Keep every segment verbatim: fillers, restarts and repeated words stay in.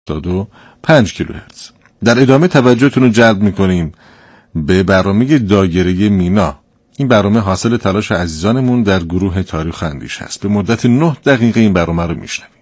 هفتاد و پنج کیلوهرتز. در ادامه توجهتون رو جلب میکنیم به برنامه دایره مینا. این برنامه حاصل تلاش عزیزانمون در گروه تاریخ اندیشه است. به مدت نه دقیقه این برنامه رو میشنویم.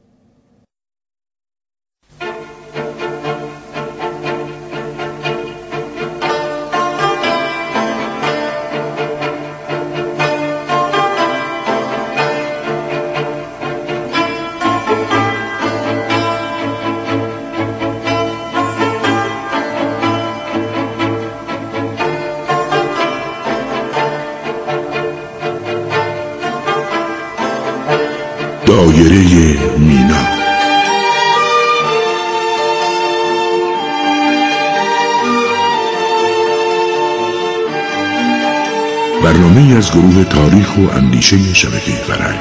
دایره مینا. برنامه از گروه تاریخ و اندیشه شبکه فرهنگ.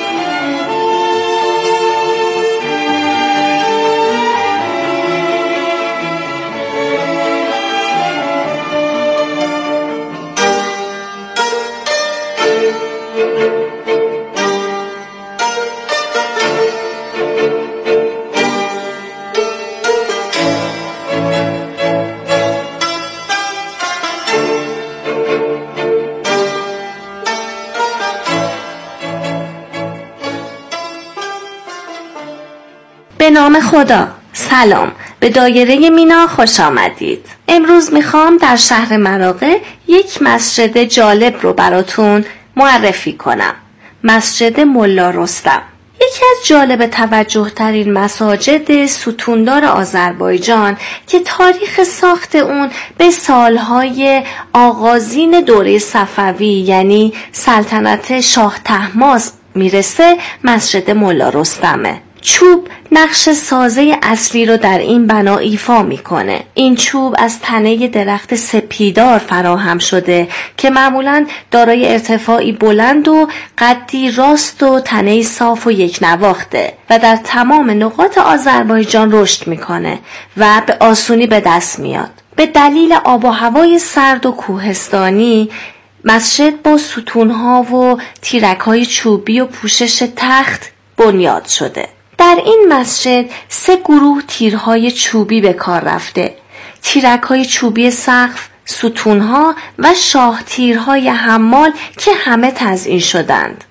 به نام خدا. سلام، به دایره مینا خوش آمدید. امروز میخوام در شهر مراغه یک مسجد جالب رو براتون معرفی کنم. مسجد ملا رستم. یکی از جالب توجه ترین مساجد ستوندار آذربایجان که تاریخ ساخت اون به سالهای آغازین دوره صفوی یعنی سلطنت شاه طهماسب میرسه، مسجد ملا رستمه. چوب نقش سازه اصلی رو در این بنا ایفا میکنه. این چوب از تنه درخت سپیدار فراهم شده که معمولاً دارای ارتفاعی بلند و قدی راست و تنه صاف و یک نواخته و در تمام نقاط آذربایجان رشد میکنه و به آسونی به دست میاد. به دلیل آب و هوای سرد و کوهستانی، مسجد با ستونها و تیرک‌های چوبی و پوشش تخت بنیاد شده. در این مسجد سه گروه تیرهای چوبی به کار رفته: تیرک‌های چوبی سقف، ستونها و شاه تیرهای حمال که همه تزئین شدند.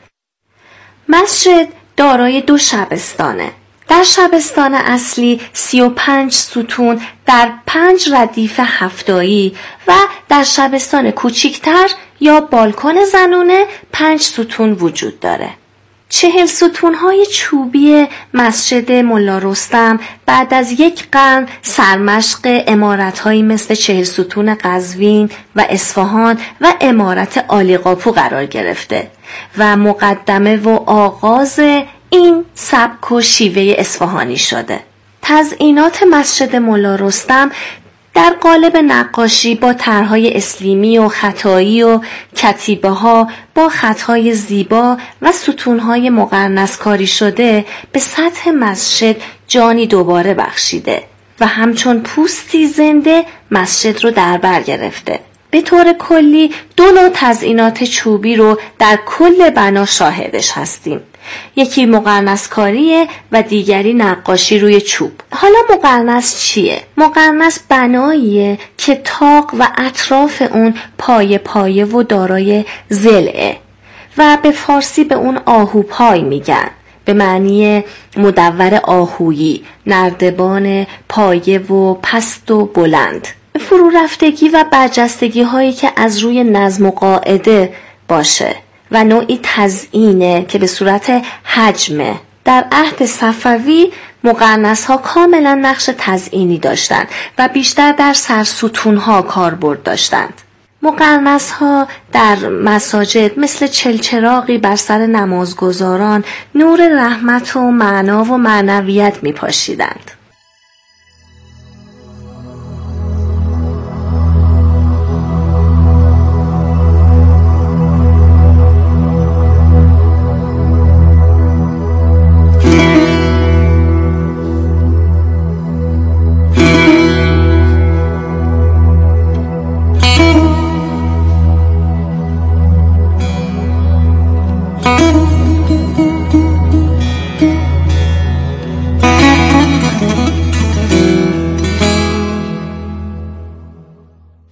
مسجد دارای دو شبستانه. در شبستان اصلی سی و پنج ستون در پنج ردیف هفتایی و در شبستان کوچکتر یا بالکن زنونه پنج ستون وجود داره. چهل ستونهای چوبی مسجد ملا رستم بعد از یک قرن سرمشق عمارت‌هایی مثل چهل ستون قزوین و اصفهان و عمارت عالیقاپو قرار گرفته و مقدمه و آغاز این سبک و شیوه اصفهانی شده. تزئینات مسجد ملا رستم در قالب نقاشی با طرح‌های اسلیمی و خطایی و کتیبه‌ها با خطهای زیبا و ستون‌های مقرنس کاری شده به سطح مسجد جانی دوباره بخشیده و همچون پوستی زنده مسجد رو در بر گرفته. به طور کلی دو نوع تزئینات چوبی رو در کل بنا شاهدش هستیم. یکی مقرنس کاریه و دیگری نقاشی روی چوب. حالا مقرنس چیه؟ مقرنس بناییه که تاق و اطراف اون پایه پایه و دارای ضلعه و به فارسی به اون آهوپای میگن، به معنی مدور آهویی، نردبان پایه و پست و بلند. فرو رفتگی و برجستگی هایی که از روی نظم و قاعده باشه و نوعی تزیینه که به صورت حجمه. در عهد صفوی مقرنس ها کاملا نقش تزیینی داشتند و بیشتر در سرستونها کاربرد داشتند. مقرنس ها در مساجد مثل چلچراغی بر سر نمازگزاران نور رحمت و معنا و معنویت می پاشیدند.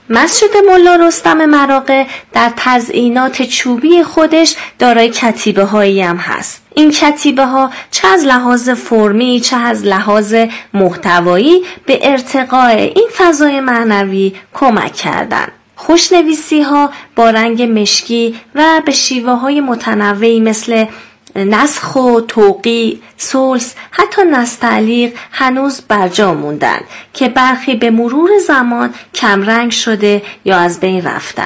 مسجد ملا رستم مراغه در تزئینات چوبی خودش دارای کتیبه هایی هم هست. این کتیبه ها چه از لحاظ فرمی چه از لحاظ محتوایی به ارتقاء این فضای معنوی کمک کردند. خوشنویسی ها با رنگ مشکی و به شیوه های متنوعی مثل نسخ و توقیع، سلس، حتی نستعلیق هنوز برجا موندن که برخی به مرور زمان کمرنگ شده یا از بین رفتن.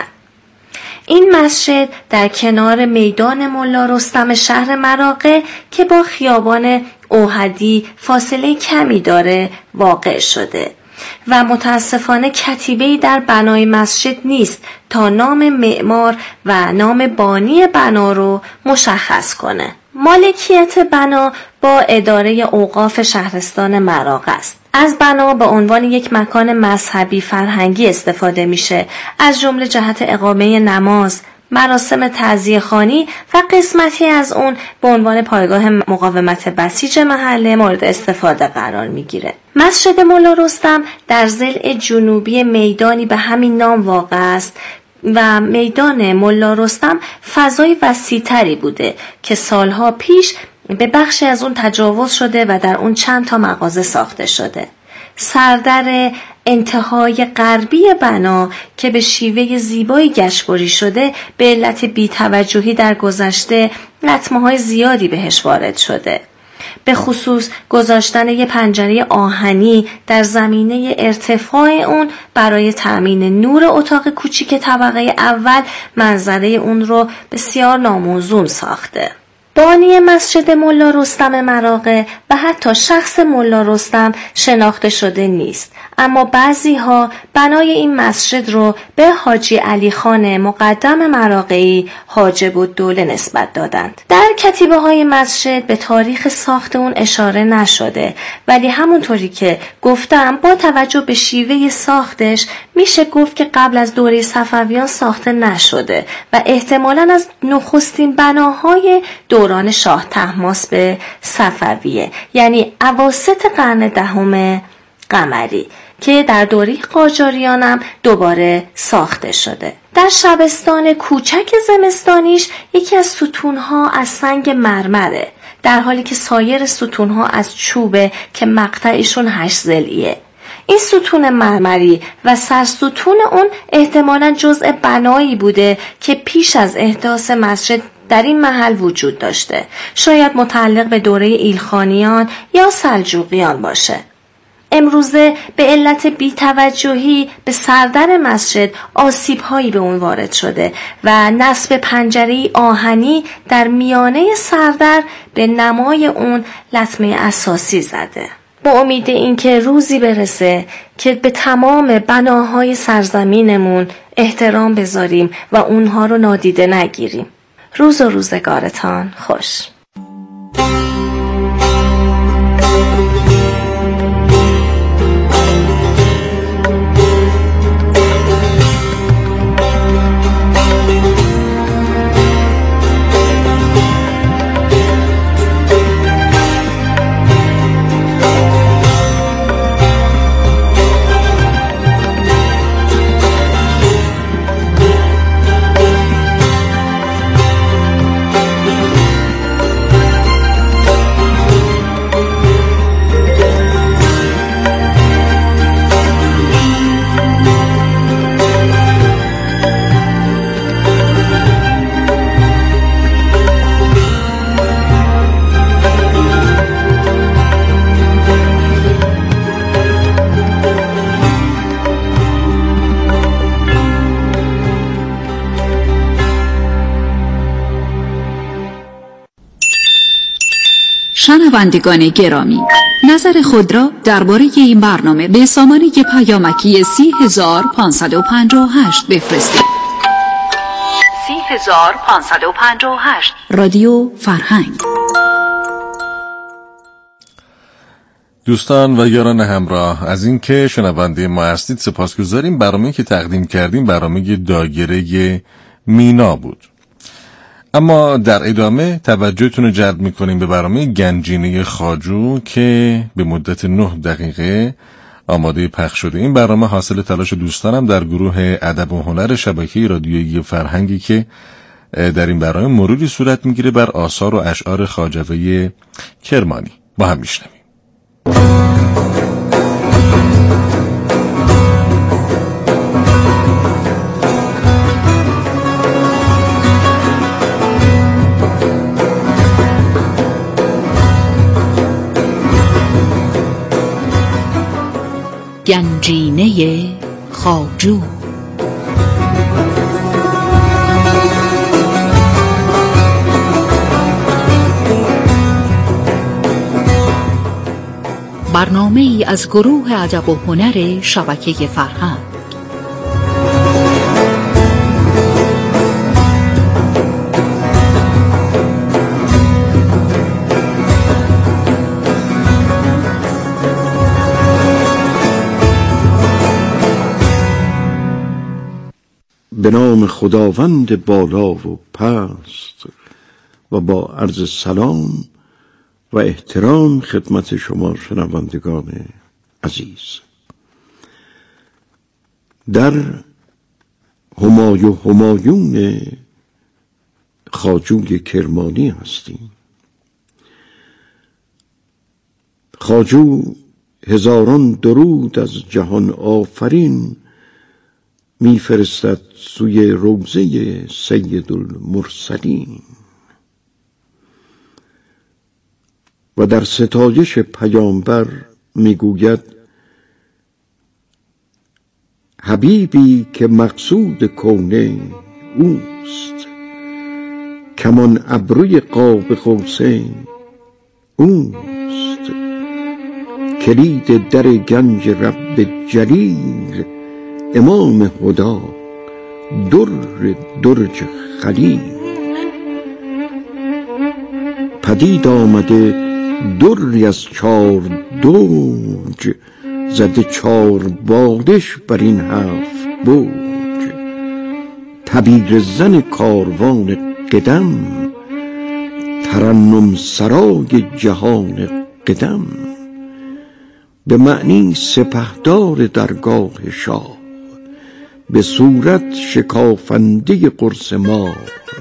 این مسجد در کنار میدان ملا رستم شهر مراغه که با خیابان اوحدی فاصله کمی داره واقع شده و متاسفانه کتیبه‌ای در بنای مسجد نیست تا نام معمار و نام بانی بنا رو مشخص کنه. مالکیت بنا با اداره اوقاف شهرستان مراغه است. از بنا به عنوان یک مکان مذهبی فرهنگی استفاده میشه، از جمله جهت اقامه نماز، مراسم تعزیه خوانی و قسمتی از اون به عنوان پایگاه مقاومت بسیج محله مورد استفاده قرار میگیره. مسجد ملا رستم در ضلع جنوبی میدانی به همین نام واقع است و میدان ملا رستم فضای وسیع‌تری بوده که سالها پیش به بخشی از اون تجاوز شده و در اون چند تا مغازه ساخته شده. سردر انتهای غربی بنا که به شیوه زیبایی گشتبری شده به علت بی‌توجهی در گذشته لطمه‌های زیادی بهش وارد شده. به خصوص گذاشتن یه پنجره آهنی در زمینه ارتفاع اون برای تأمین نور اتاق کوچیک طبقه اول منظره اون رو بسیار ناموزون ساخته. بانی مسجد ملا رستم مراغه و حتی شخص ملا رستم شناخته شده نیست، اما بعضی ها بنای این مسجد رو به حاجی علی خان مقدم مراغه‌ای حاجب الدوله نسبت دادند. در کتیبه های مسجد به تاریخ ساخت اون اشاره نشده، ولی همونطوری که گفتم با توجه به شیوه ساختش میشه گفت که قبل از دوره صفویان ساخته نشده و احتمالاً از نخستین بناهای دوران شاه طهماسب صفویه، یعنی اواسط قرن دهم قمری که در دوره قاجاریان هم دوباره ساخته شده. در شبستان کوچک زمستانیش یکی از ستونها از سنگ مرمره، در حالی که سایر ستونها از چوبه که مقطعشون هشت ضلعیه. این ستون مرمری و سرستون اون احتمالاً جزء بنایی بوده که پیش از احداث مسجد در این محل وجود داشته، شاید متعلق به دوره ایلخانیان یا سلجوقیان باشه. امروزه به علت بی‌توجهی به سردر مسجد آسیب‌هایی به اون وارد شده و نصب پنجره آهنی در میانه سردر به نمای اون لطمه اساسی زده. با امید اینکه روزی برسه که به تمام بناهای سرزمینمون احترام بذاریم و اونها رو نادیده نگیریم. روز و روزگارتان خوش. شنوندگان گرامی، نظر خود را درباره این برنامه به سامانه پیامکی سی هزار پانصد و پنجاه و هشت بفرستید. سی هزار پانصد و پنجاه و هشت رادیو فرهنگ. دوستان و یاران همراه، از این که شنونده ما هستید سپاسگزاریم. برنامه‌ای که تقدیم کردیم برنامه دایره مینا بود. اما در ادامه توجهتون رو جلب می‌کنیم به برنامه گنجینه خواجو که به مدت نه دقیقه آماده پخش شده. این برنامه حاصل تلاش دوستانم در گروه ادب و هنر شبکه رادیویی فرهنگی که در این برنامه مروری صورت میگیره بر آثار و اشعار خواجوی کرمانی. با هم میشنویم. گنجینه خواجو. برنامه ای از گروه ادب و هنر شبکه فرهنگ. به نام خداوند بالا و پست و با عرض سلام و احترام خدمت شما شنوندگان عزیز، در همای و همایون خواجوی کرمانی هستیم. خواجو هزاران درود از جهان آفرین میفرستد سوی روضه سید المرسلین و در ستایش پیامبر میگوید حبیبی که مقصود کونه اوست، کمان ابروی قاب قوسین اوست، کلید در گنج رب جلیل، امام هدا در درج خلیل. پدید آمده دری از چار دوج، زده چار بالش بر این هفت بوج. تبیر زن کاروان قدم، ترنم سرای جهان قدم. به معنی سپهدار درگاه شاه، به صورت شکافنده قرص ماه.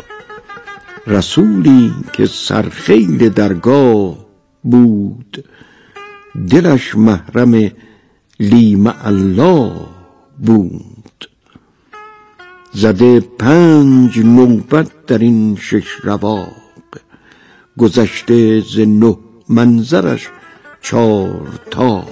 رسولی که سرخیل درگاه بود، دلش محرم لیم الله بود. زده پنج نوبت در این شش رواق، گذشته ز نه منظرش چار تاق.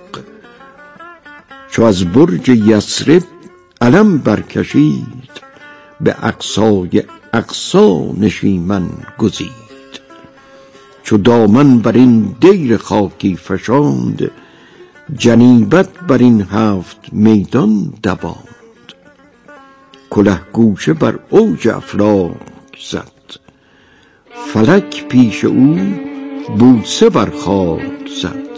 چو از برج یثرب علم برکشید، به اقصای اقصا نشیمن گزید. چو دامن بر این دیر خاکی فشاند، جنیبت بر این هفت میدان دواند. کله گوشه بر اوج افلاک زد، فلک پیش او بوسه بر خاک زد.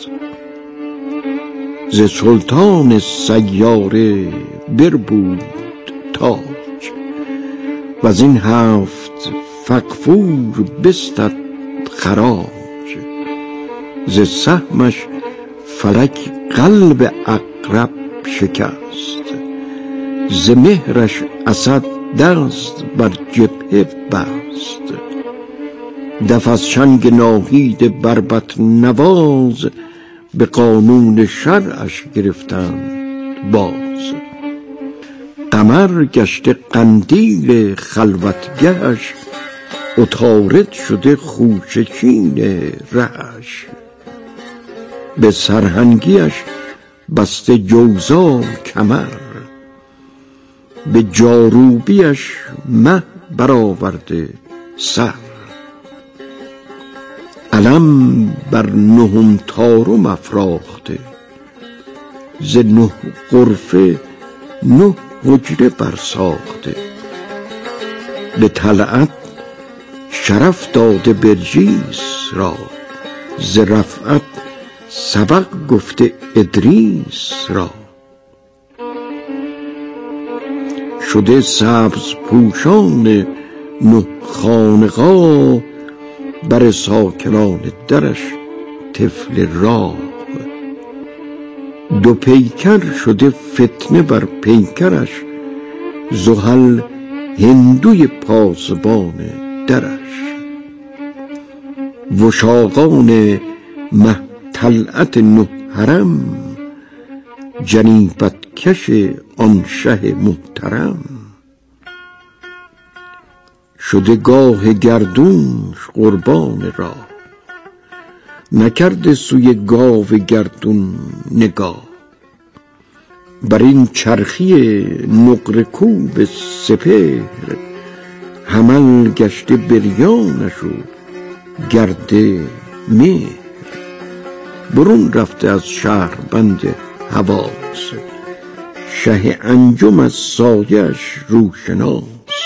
ز سلطان سیاره بربود تاج، و از این هفت فغفور بستد خراج. ز سهمش فلک قلب عقرب شکست، ز مهرش اسد دست بر جبهه بست. دف از چنگ ناهید بربط نواز، به قانون شرعش گرفتند باز. قمر گشته قندیل خلوتگهش، عطارد شده خوشه چین رهش. به سرهنگیش بسته جوزا کمر، به جاروبیش مه برآورده سر. علم بر نهم طارم افراخته، ز نه غرفه نه حجره برساخته. به طلعت شرف داده برجیس را، ز رفعت سبق گفته ادریس را. شده سبز پوشان نه خانقاه، بر ساکنان درش طفل راه. دو پیکر شده فتنه بر پیکرش، زحل هندوی پاسبان درش. وشاقان مه طلعت نه حرم، جنیبت کش آن شه محترم. شده گاه گردونش قربان راه، نکرده سوی گاو گردون نگاه. بر این چرخی نقره کوب سپهر، حمل گشته بریانش و گرده مهر. برون رفته از شهر بند حواس، شه انجم از سایش روشناس.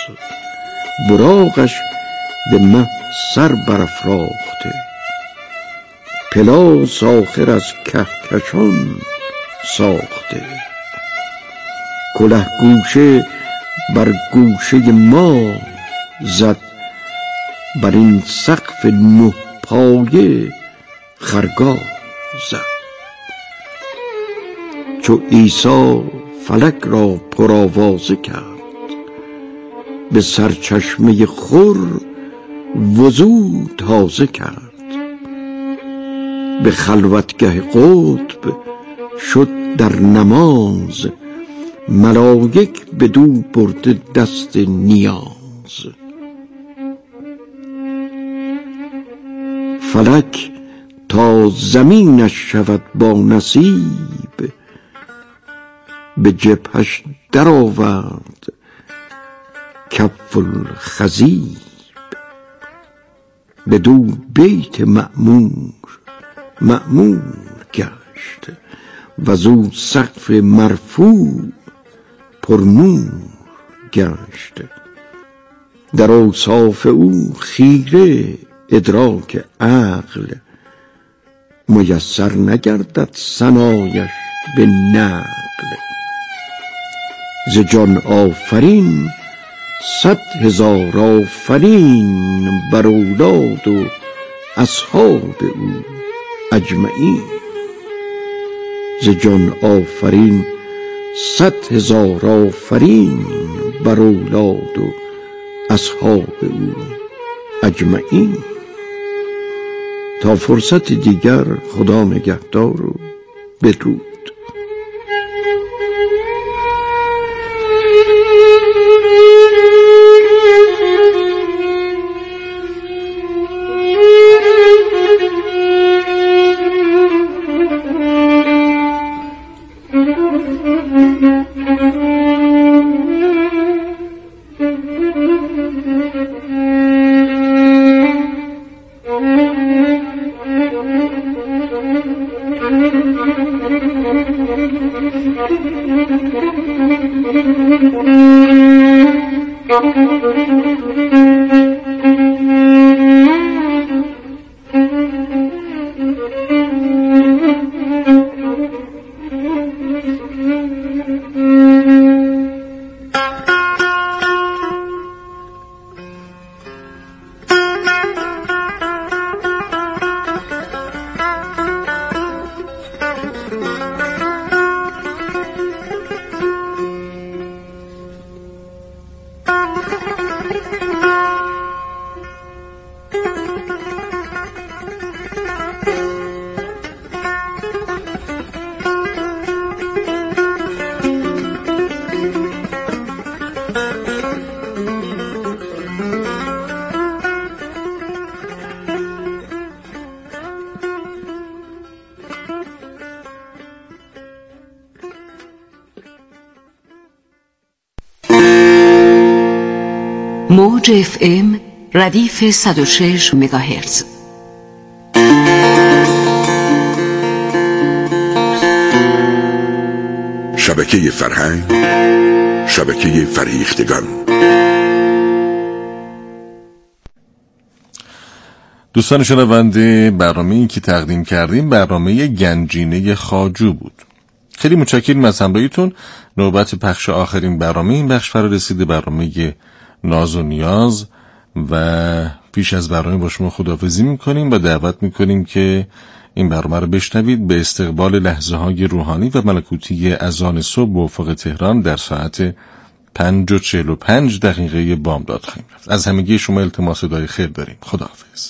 براقش به مه سر برافراخته، پلاس آخر از کهکشان ساخته. کله گوشه بر گوشه ما زد، بر این سقف نه پایه خرگاه زد. چو عیسی فلک را پرآوازه کرد، به سرچشمه خور وضو تازه کرد. به خلوتگه قطب شد در نماز، ملائک بدو برده دست نیاز. فلک تا زمینش شود با نصیب، به جبهش در آورد کف الخضیب. بدو بیت معمور معمور گشت، وزو سقف مرفوع پر نور گشت. در اوصاف او خیره ادراک عقل، میسر نگردد ثنایش به نقل. ز جان آفرین صد هزار آفرین، بر اولاد و اصحاب او اجمعین. ز جان آفرین صد هزار آفرین، بر اولاد و اصحاب او اجمعین. تا فرصت دیگر، خدا نگهدار و بدرود. موج اف ام ردیف صد و شش مگاهرتز. شبکه فرهنگ، شبکه فریختگان. دوستان شنونده، برنامه‌ای که تقدیم کردیم برنامه گنجینه خواجو بود. خیلی متشکرم از همراهیتون. نوبت پخش آخرین برنامه این بخش فرا رسیده، برنامه ناز و نیاز، و پیش از برنامه با شما خداحافظی میکنیم و دعوت میکنیم که این برنامه رو بشنوید به استقبال لحظه های روحانی و ملکوتی اذان صبح به افق تهران در ساعت پنج و چهل و پنج دقیقه بامداد خواهیم رفت. از همگی شما التماس دعای خیر داریم. خداحافظ.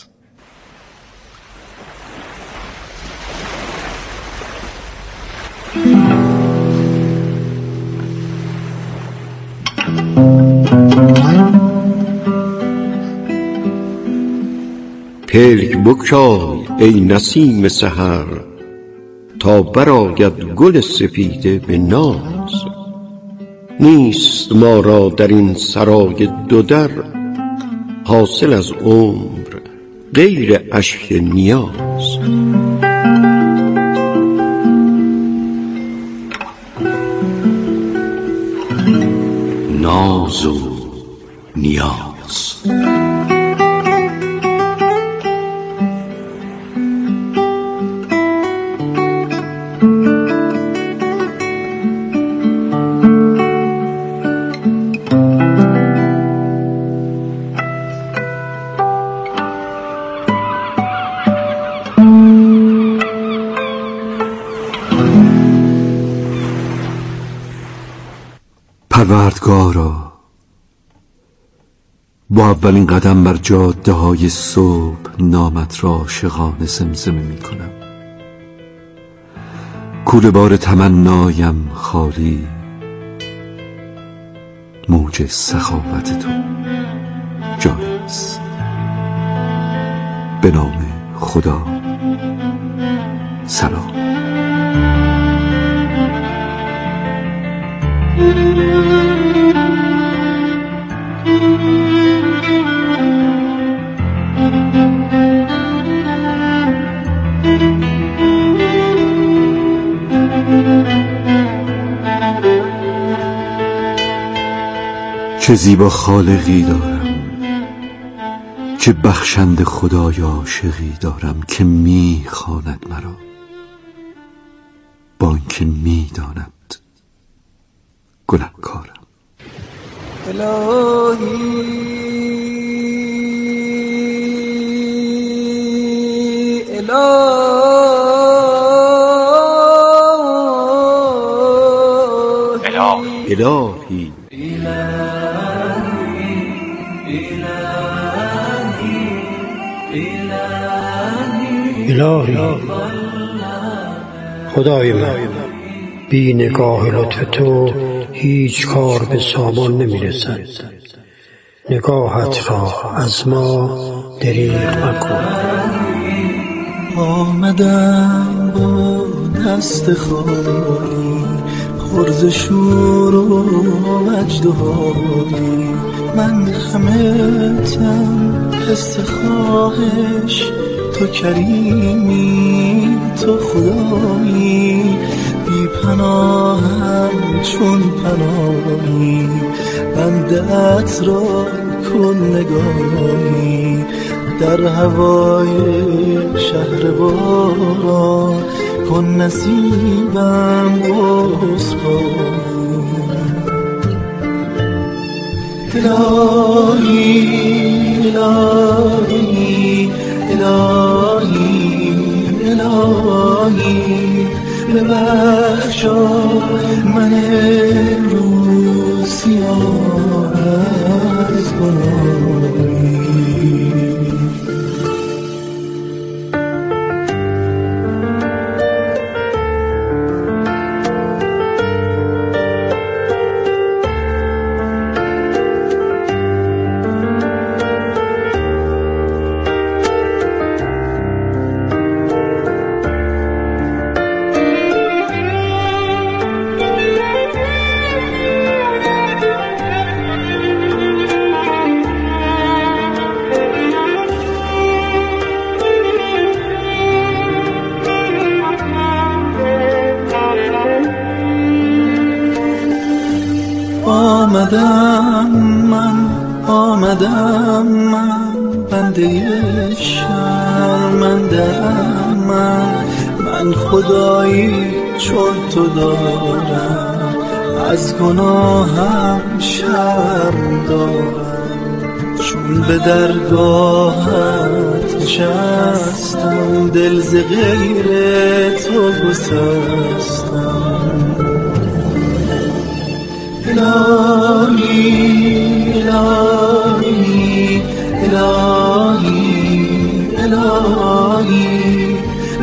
پلک بگشای ای نسیم سحر، تا برآید گل سپیده به ناز. نیست ما را در این سرای دو در، حاصل از عمر غیر اشک نیاز. ناز و نیاز. پروردگارا، با اولین قدم بر جاده های صبح نامت را عاشقانه زمزمه می کنم. کوله بار تمنایم خالی، موج سخاوت تو جاری است. به نام خدا، سلام. چه زیبا خالقی دارم، چه بخشنده خدای عاشقی دارم که می خواند مرا، با اینکه می داند گناهکارم. الهی الهی الهی خدای من، بی نگاه لطف تو هیچ کار به سامان نمی رسد. نگاهت را از ما دریغ مکن. آمدم با دست خالی، پر ز شور و وجد و حالی. من همه تن قصه خواهش، تو کریمی تو خدایی. بی پناهم چون پناهی، بنده‌ات را کن نگاهی. در هوای شهر باران کن نصیبم عذرخواهی. الهی الهی الهی الهی ببخشا من امروز سیاه از گناهی. آمدم من آمدم من بنده شرمنده‌ام من. من خدایی چون تو دارم، از گناهم شرم دارم. چون به درگاهت نشستم، دل ز غیر تو گسستم. الهی الهی الهی الهی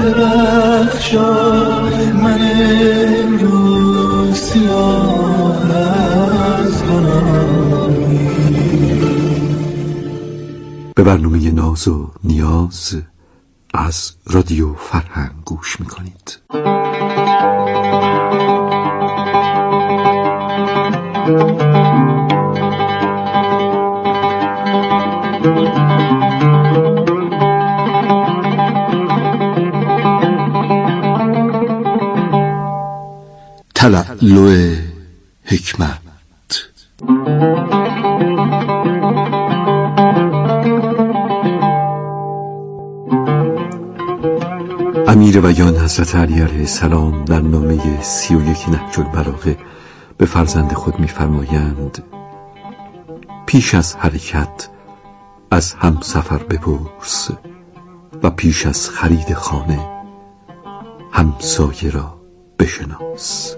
ببخشا من امروز سیاه از گناهی. به برنامه ناز و نیاز از رادیو فرهنگ گوش میکنید. تلالو حکمت. امیر بیان حضرت علی علیه السلام در نامه سی و یک نهج البلاغه به فرزند خود می‌فرمایند: پیش از حرکت از هم سفر بپرس و پیش از خرید خانه همسایه را بشناس.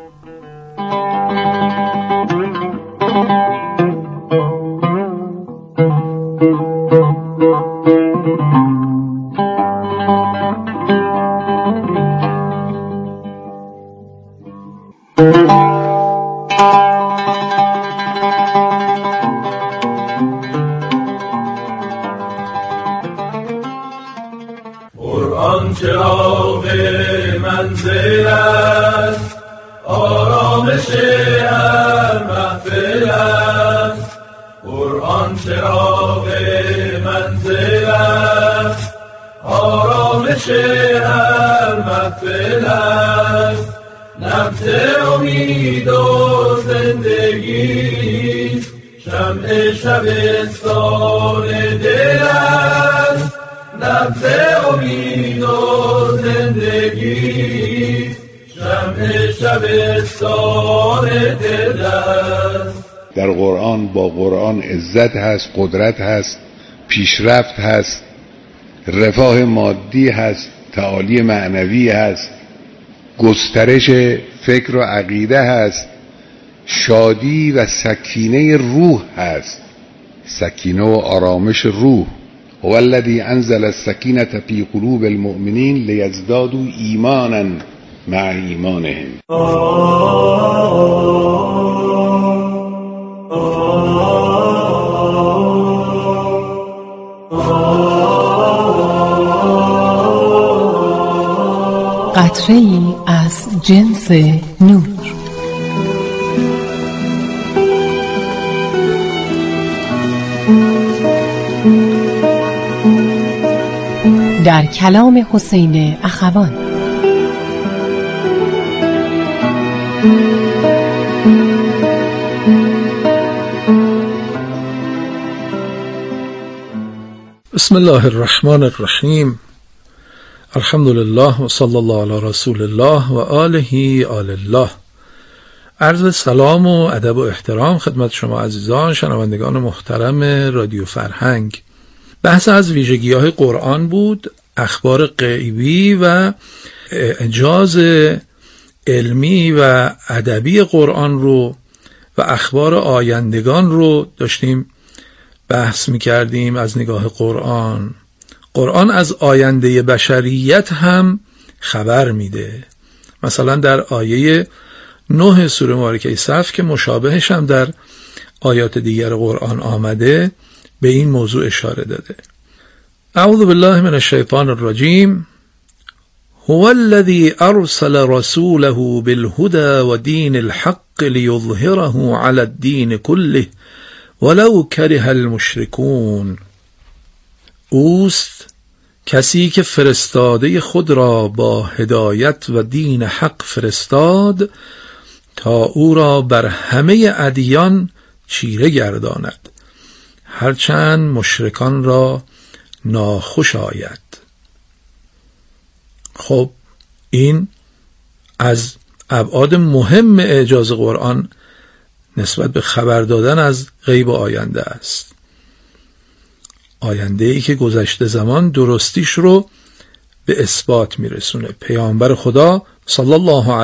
قرآن چراغ منزل است، آرامش هر محفل است. قرآن چراغ منزل است، آرامش هر محفل است. نبض امید و زندگی، شمع شبستان دل است. نبض امید و زندگی، شمع شبستان دل است. در قرآن با قرآن عزت هست، قدرت هست، پیشرفت هست، رفاه مادی هست، تعالی معنوی هست، گسترش فکر و عقیده هست، شادی و سکینه روح هست، سکینه و آرامش روح. هو الذی انزل السکینة فی قلوب المؤمنین لیزدادوا ایمانا مع ایمانهم. قطره‌ای از جنس نور. در کلام حسین اخوان. بسم الله الرحمن الرحیم. الحمد لله و صلی الله علی رسول الله و آله آل الله. عرض سلام و ادب و احترام خدمت شما عزیزان شنوندگان محترم رادیو فرهنگ. بحث از ویژگی‌های قرآن بود، اخبار غیبی و اعجاز علمی و ادبی قرآن رو و اخبار آیندگان رو داشتیم بحث می‌کردیم از نگاه قرآن. قرآن از آینده بشریت هم خبر میده. مثلا در آیه نه سوره مبارکه صف که مشابهش هم در آیات دیگر قرآن آمده به این موضوع اشاره داده. اعوذ بالله من الشیطان الرجیم. هو الذی ارسل رسوله بالهدى و دین الحق لیظهره علی الدین كله ولو کره المشرکون. اوست کسی که فرستاده خود را با هدایت و دین حق فرستاد تا او را بر همه ادیان چیره گرداند، هرچند مشرکان را ناخوش آید. خب این از ابعاد مهم اعجاز قرآن نسبت به خبر دادن از غیب آینده است. آینده ای که گذشته زمان درستیش رو به اثبات میرسونه. پیامبر خدا صلی الله علیه